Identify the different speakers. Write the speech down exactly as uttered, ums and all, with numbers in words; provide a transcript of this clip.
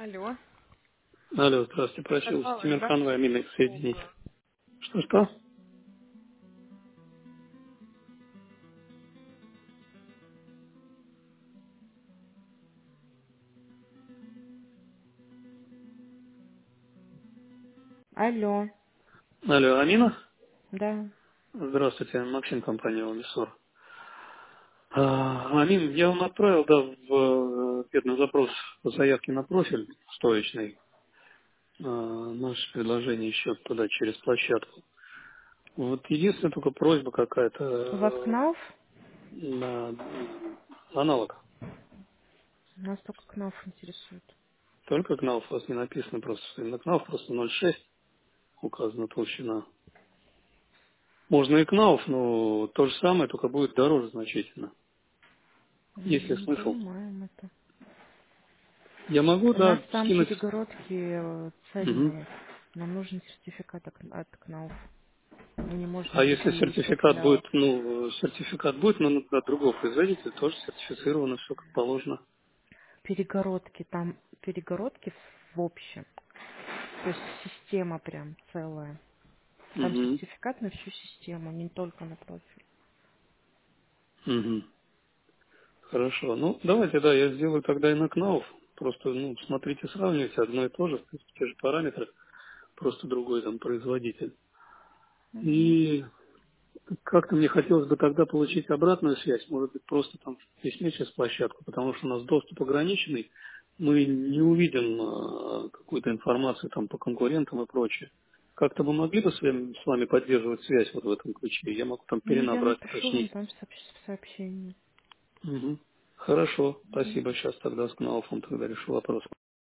Speaker 1: Алло.
Speaker 2: Алло, здравствуйте, просил с
Speaker 1: Сорвалась, да?
Speaker 2: Тимирханова Амина соединить.
Speaker 1: Долго.
Speaker 2: Что-что?
Speaker 1: Алло.
Speaker 2: Алло, Амина?
Speaker 1: Да.
Speaker 2: Здравствуйте, Максим, компания Умисор. А, Амин, я вам отправил, да, в э, ответный запрос по заявке на профиль стоечный. А, наше предложение счет туда через площадку. Вот единственная только просьба какая-то
Speaker 1: У вас
Speaker 2: э,
Speaker 1: КНАУФ?
Speaker 2: на м, аналог.
Speaker 1: Нас только КНАУФ интересует.
Speaker 2: Только КНАУФ у вас не написано просто. На КНАУФ просто ноль шесть указана толщина. Можно и КНАУФ, но то же самое, только будет дороже значительно. Есть ли
Speaker 1: М,
Speaker 2: смысл?
Speaker 1: Понимаем это.
Speaker 2: Я могу,
Speaker 1: У нас
Speaker 2: да,
Speaker 1: там
Speaker 2: скинуть.
Speaker 1: перегородки э,
Speaker 2: Мгм.
Speaker 1: цельные. Нам нужен сертификат от от КНАУФ. Мы не
Speaker 2: А
Speaker 1: можем
Speaker 2: если
Speaker 1: другие
Speaker 2: сертификат
Speaker 1: профиля.
Speaker 2: будет, ну, сертификат будет, но от другого производителя тоже сертифицировано, все как положено.
Speaker 1: Перегородки, там перегородки в общем. То есть система прям целая. Там
Speaker 2: Угу.
Speaker 1: сертификат на всю систему, не только на профиль.
Speaker 2: Угу. Хорошо. Ну, давайте, да, я сделаю тогда и на КНАУФ. Просто, ну, смотрите, сравнивайте одно и то же, в принципе, те же параметры, просто другой там производитель.
Speaker 1: Мгм.
Speaker 2: И как-то мне хотелось бы тогда получить обратную связь, может быть, просто там в письме через площадку, потому что у нас доступ ограниченный, мы не увидим э, какую-то информацию там по конкурентам и прочее. Как-то вы могли бы с вами, с вами поддерживать связь вот в этом ключе? Я могу там
Speaker 1: Ну, я
Speaker 2: перенабрать,
Speaker 1: напишу вам
Speaker 2: уточнить.
Speaker 1: там сообщ- сообщение.
Speaker 2: Мгм. Хорошо,
Speaker 1: Мгм.
Speaker 2: спасибо. Сейчас тогда с Кнауфом тогда решу вопрос.